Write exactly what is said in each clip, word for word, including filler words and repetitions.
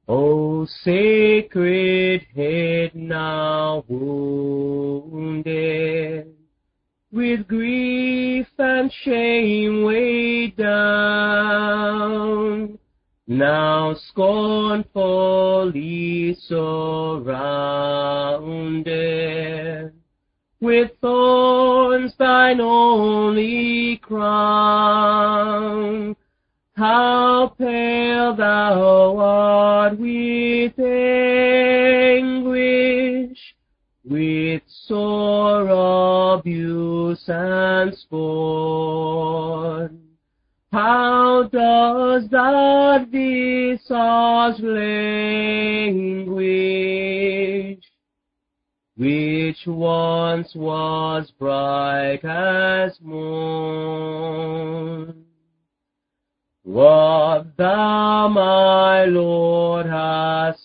O sacred head now wounded, with grief and shame weighed down, now scornfully surrounded, with thorns thine only crown. How pale thou art with anguish, with sore abuse and scorn. How does that visage languish, which once was bright as morn? What thou, my Lord, hast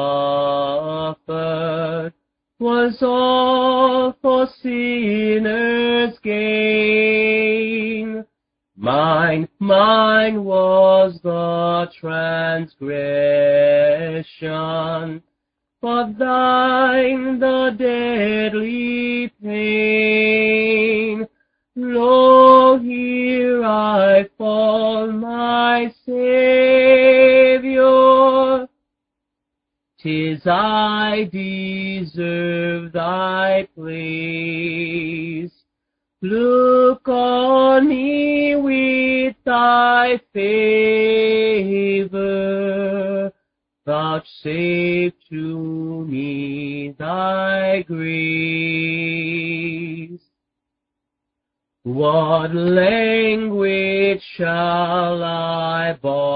suffered was all for sinners' gain. Mine, mine was the transgression, but thine the deadly pain. Lo, here I fall, my Saviour. 'Tis I deserve thy place. Look on me with thy favor. Vouchsafe to me thy grace. What language shall I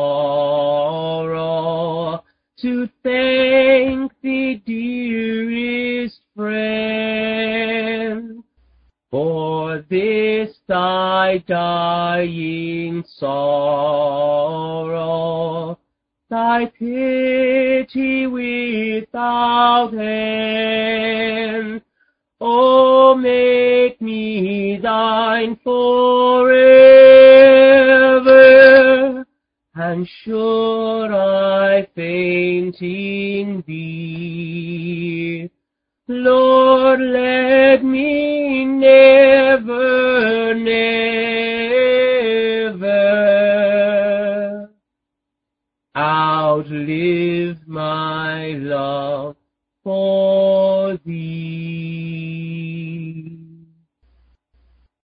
borrow to thank thee, dearest friend, for this thy dying sorrow, thy pity without end? Oh, make me thine forever, and should I fainting be, Lord, let me never, never outlive my love for thee.